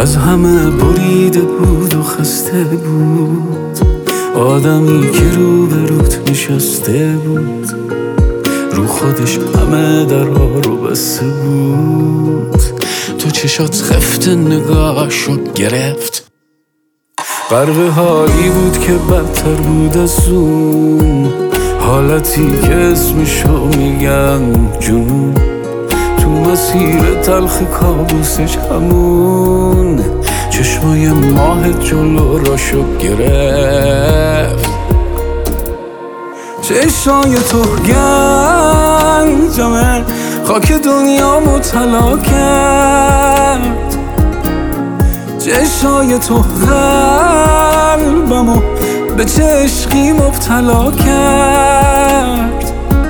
از همه بریده بود و خسته بود، آدمی که روبروت نشسته بود، رو خودش همه درها رو بسته بود. تو چشات خفت نگاهشو گرفت، غرق حالی بود که بدتر بود از اون حالتی که اسمشو میگن جنون. تو مسیر تلخ کابوسش همون چشمای ماه جلو راشو گرفت. چشای تو گنجمه خاک دنیامو طلا کرد، چشای تو قلبمو به چه عشقی مبتلا کرد.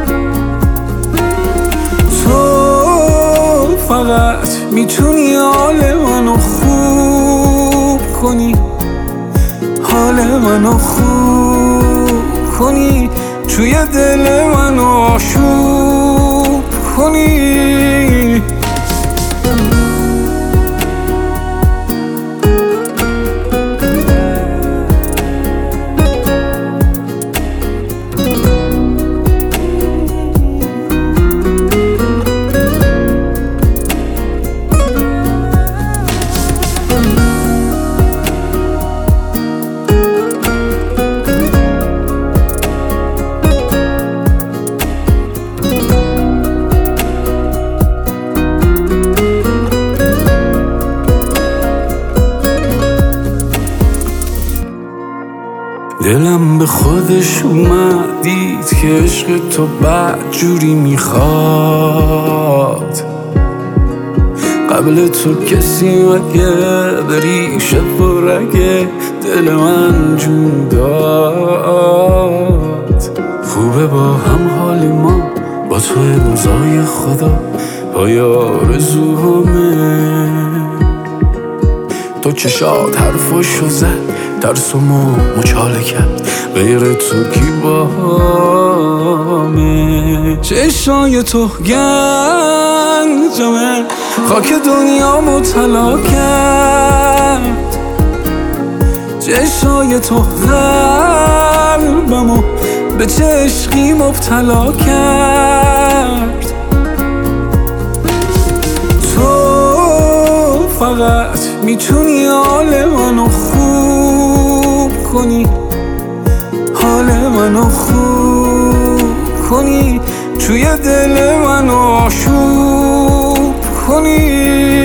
تو فقط میتونی حال منو خوب کنی، حال منو خوب کنی، توی دل منو آشوب کنی. دلم به خودش اومد، دید که عشق تو بدجوری میخواد. قبل تو کسی مگه بری شب و رگه دل من جون داد. خوبه با هم حال ما با تو امضای خدا پای آرزوهامه. تو چشات حرفاشو زد، ترسمو مچاله کرد، غیر تو کی باهامه. چشای تو گنجمه خاک دنیامو طلا کرد، چشای تو قلبمو به چه عشقی مبتلا کرد. تو فقط میتونی حال منو خوب کنی، حال منو خوب کنی، توی دل منو آشوب کنی.